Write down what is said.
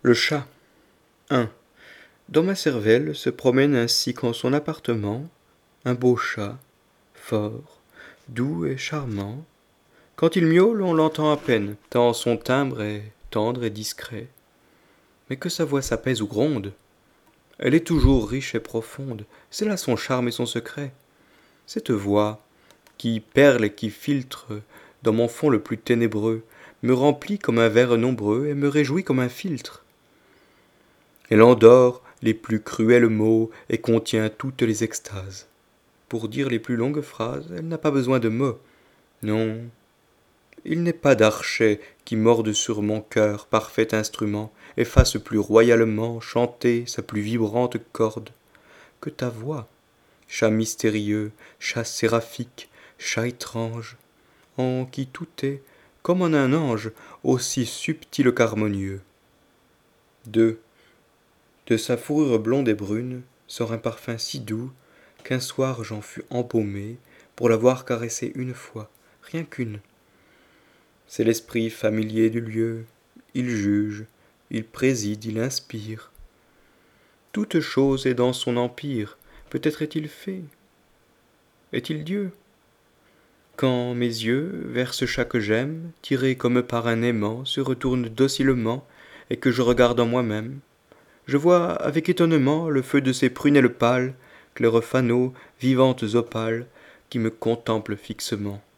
Le chat. 1. Dans ma cervelle se promène ainsi qu'en son appartement un beau chat, fort, doux et charmant. Quand il miaule, on l'entend à peine, tant son timbre est tendre et discret. Mais que sa voix s'apaise ou gronde, elle est toujours riche et profonde, c'est là son charme et son secret. Cette voix, qui perle et qui filtre dans mon fond le plus ténébreux, me remplit comme un verre nombreux et me réjouit comme un philtre. Elle endort les plus cruels maux et contient toutes les extases. Pour dire les plus longues phrases, elle n'a pas besoin de mots. Non, il n'est pas d'archet qui morde sur mon cœur, parfait instrument, et fasse plus royalement chanter sa plus vibrante corde que ta voix, chat mystérieux, chat séraphique, chat étrange, en qui tout est, comme en un ange, aussi subtil qu'harmonieux. 2. De sa fourrure blonde et brune sort un parfum si doux qu'un soir j'en fus embaumé pour l'avoir caressé une fois, rien qu'une. C'est l'esprit familier du lieu, il juge, il préside, il inspire. Toute chose est dans son empire, peut-être est-il fée, est-il Dieu? Quand mes yeux, vers ce chat que j'aime, tirés comme par un aimant, se retournent docilement, et que je regarde en moi-même, je vois avec étonnement le feu de ses prunelles pâles, clairs fanaux, vivantes opales, qui me contemplent fixement.